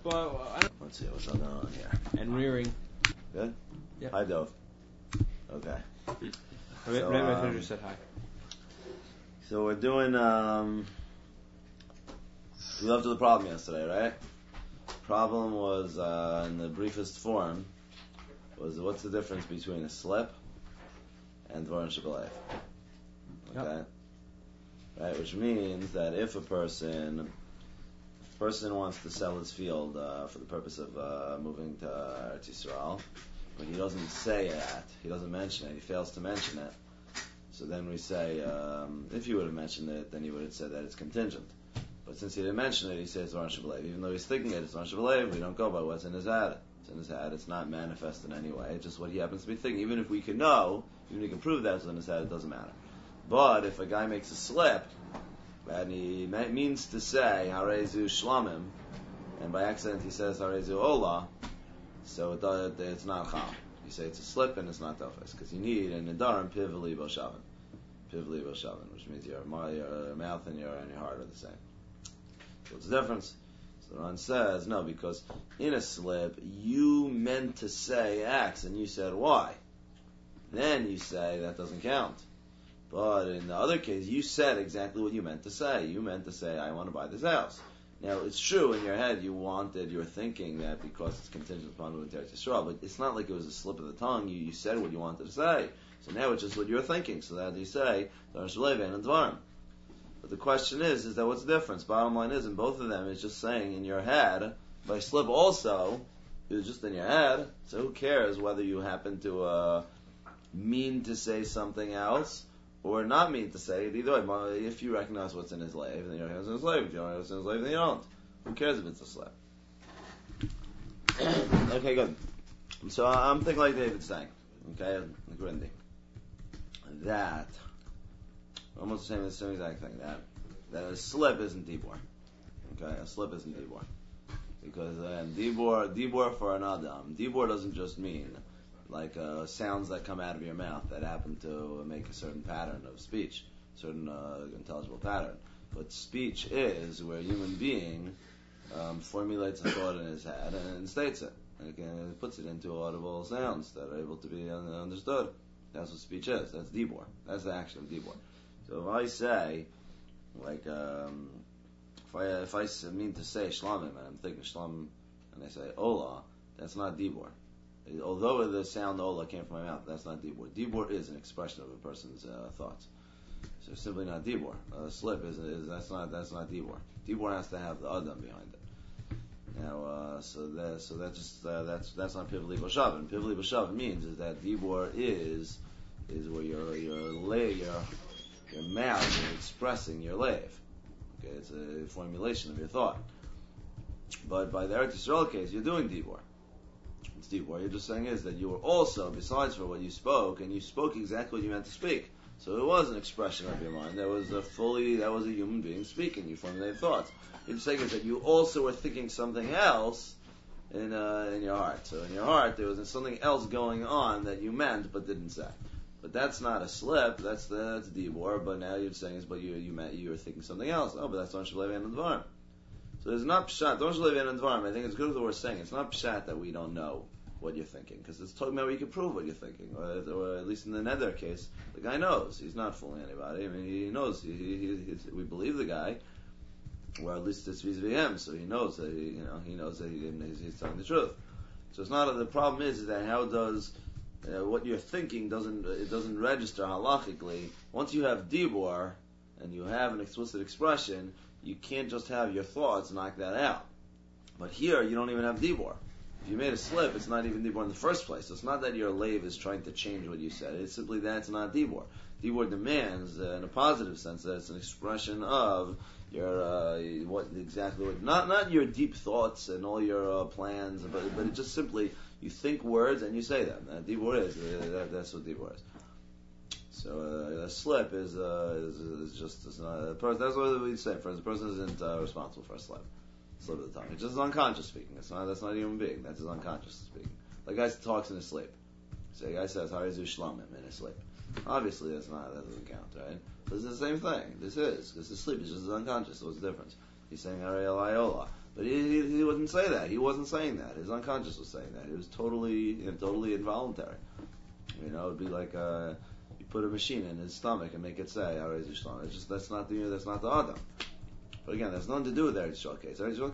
But let's see what's going on here. And rearing. Good? Yeah. Hi, Dove. Okay. Rabbi said hi. So we're doing, we left with a problem yesterday, right? Problem was, in the briefest form, was what's the difference between a slip and Dvarim Shebelev? Okay? Yep. Right, which means that if a person wants to sell his field for the purpose of moving to Eretz Yisrael, but he doesn't say that, he doesn't mention it, he fails to mention it, so then we say, if he would have mentioned it, then he would have said that it's contingent. But since he didn't mention it, he says Dvarim Shebelev. Even though he's thinking it, it's Dvarim Shebelev, we don't go by what's in his head. It's in his head, it's not manifest in any way, it's just what he happens to be thinking. Even if we can know, even if we can prove that it's in his head, it doesn't matter. But if a guy makes a slip, and he means to say Harezu Shlamim, and by accident he says Harezu Ola, so it's not Chal. You say it's a slip and it's not Tofes, because you need an Nedarim Pivli Boshavin. Pivli Boshavin, which means your mouth and your heart are the same. So what's the difference? So Ron says, no, because in a slip, you meant to say X, and you said Y. Then you say that doesn't count. But in the other case, you said exactly what you meant to say. You meant to say, I want to buy this house. Now, it's true, in your head, you were thinking that because it's contingent upon moving to Eretz Yisrael, but it's not like it was a slip of the tongue. You said what you wanted to say. So now it's just what you're thinking. So that you say, Dvarim Shebelev and Dvarim. But the question is that what's the difference? Bottom line is, in both of them, it's just saying in your head. By slip also, it was just in your head. So who cares whether you happen to mean to say something else or not mean to say it? Either way, if you recognize what's in his life, then you recognize what's in his life. If you don't recognize what's in his life, then you don't. Who cares if it's a slip? Okay, good. So I'm thinking like David's saying. Okay, like Rindy. That almost the same exact thing. That a slip isn't dibor. Okay, a slip isn't dibor, because dibor for an adam. Dibor doesn't just mean like sounds that come out of your mouth that happen to make a certain pattern of speech, certain intelligible pattern. But speech is where a human being formulates a thought in his head and states it, and puts it into audible sounds that are able to be understood. That's what speech is. That's dibor. That's the action of dibor. So if I say, like, if I mean to say shlamim, and I'm thinking shlamim, and I say ola, that's not dibor. Although the sound ola came from my mouth, that's not dibor. Dibor is an expression of a person's thoughts. So it's simply not dibor. Slip is that's not dibor. Dibor has to have the adam behind it. Now, that's not pivli b'shavin. Pivli b'shavin means is that dibor is where your mouth is expressing your lave. Okay, it's a formulation of your thought. But by the Eretz Yisrael case, you're doing dibor. It's dibor. You're just saying is that you were also, besides for what you spoke, and you spoke exactly what you meant to speak. So it was an expression of your mind. That was a human being speaking. You formulated thoughts. You're just saying is that you also were thinking something else in your heart. So in your heart, there was something else going on that you meant but didn't say. But that's not a slip. That's dibor. But now you're saying is, but you were thinking something else. Oh, but that's Dvarim Shebelev and Dvarim. So it's not pshat. Dvarim Shebelev and Dvarim. I think it's good that we're saying it's not pshat that we don't know what you're thinking, because it's talking about where you can prove what you're thinking, or at least in the Neder case, the guy knows. He's not fooling anybody. I mean, he knows. We believe the guy, or at least it's vis-a-vis him, so he knows that he knows that he's telling the truth. So it's not. The problem is that how does what you're thinking doesn't register halachically. Once you have dibor and you have an explicit expression, you can't just have your thoughts knock that out. But here you don't even have dibor. If you made a slip, it's not even dibor in the first place. So it's not that your lave is trying to change what you said. It's simply that it's not dibor. Dibor demands, in a positive sense, that it's an expression of your not your deep thoughts and all your plans, but it's just simply you think words and you say them. Dibor is that's what dibor is. So a slip is not a person. That's what we say. For the person isn't responsible for a slip. Slip of the tongue. It's just unconscious speaking. That's not a human being. That's his unconscious speaking. Like a guy talks in his sleep. So a guy says Harizu Shlamim in his sleep. Obviously that doesn't count, right? This is the same thing. This is because his sleep is just his unconscious. So what's the difference? He's saying Hari Elayola. But he wouldn't say that. He wasn't saying that. His unconscious was saying that. It was totally involuntary. You know, it'd be like you put a machine in his stomach and make it say, "It's just that's not the Adam." But again, that's nothing to do with Eretz Yisrael case. Eretz Yisrael